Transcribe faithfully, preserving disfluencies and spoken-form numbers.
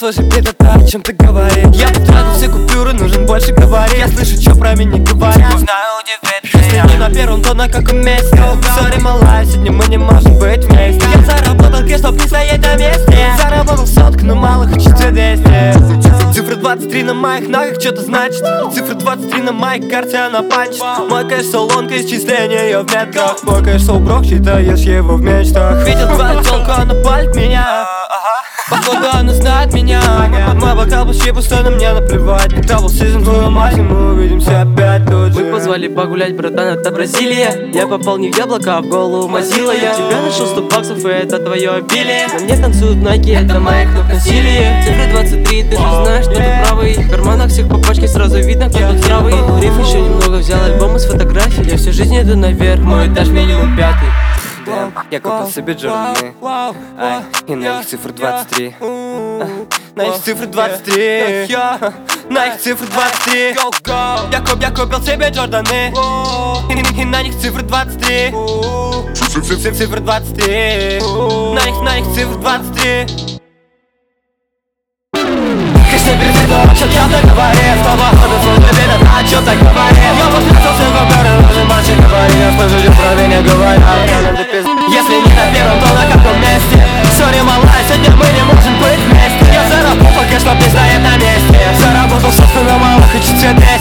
сложи это о чем ты говоришь. Я потратил все купюры, нужен больше говорить. Я слышу, что про меня говорят. Знаю, удивит Если не на первом, то на каком месте? Сори, малая, сегодня мы не можем быть вместе. Я заработал кэш, чтоб не стоять на месте. Заработал сотку, но мало, хочется двести. Цифра двадцать три на моих ногах что-то значит. Цифра двадцать три на моей карте, она панчит. Мой кэш солонка, исчисление ее в метках. Мой кэш соуброк, считаешь его в мечтах. Видел твою телку, она палит меня. Походу она знает меня. Мой бокал почти пустой, но мне наплевать. Double season, твою мать, и мы увидимся опять тут же. Мы позвали погулять, братан, это Бразилия. Я попал не в яблоко, а в голову Мазила. Я тебя нашел сто баксов, и это твое обилие. На мне танцуют Найки, это моих ног насилие. Цифра двадцать три, ты же знаешь, что ты правый. В карманах всех по пачке, сразу видно, кто тут здравый. Риф еще немного взял альбом из фотографий. Я всю жизнь иду наверх, мой этаж минимум пятый. Я купил себе Джорданы, ай, и на их цифру двадцать три. На их цифру двадцать три. На их цифру двадцать три. Я, куп, я купил себе Джорданы, и, и на них цифру двадцать три. Цифра двадцать три. На них, на них цифру двадцать три. Конечно, перед этим, что я так говорил. Снова ходу, снова беда, а что так говорил. Я воскресился в горы, даже мальчик говорил, что же про меня говорят. Если не на первом, то на каком месте? Сори, малая, сегодня мы не можем быть вместе. Я заработал, конечно, не стоит на месте. Заработал, собственно, мало, хочется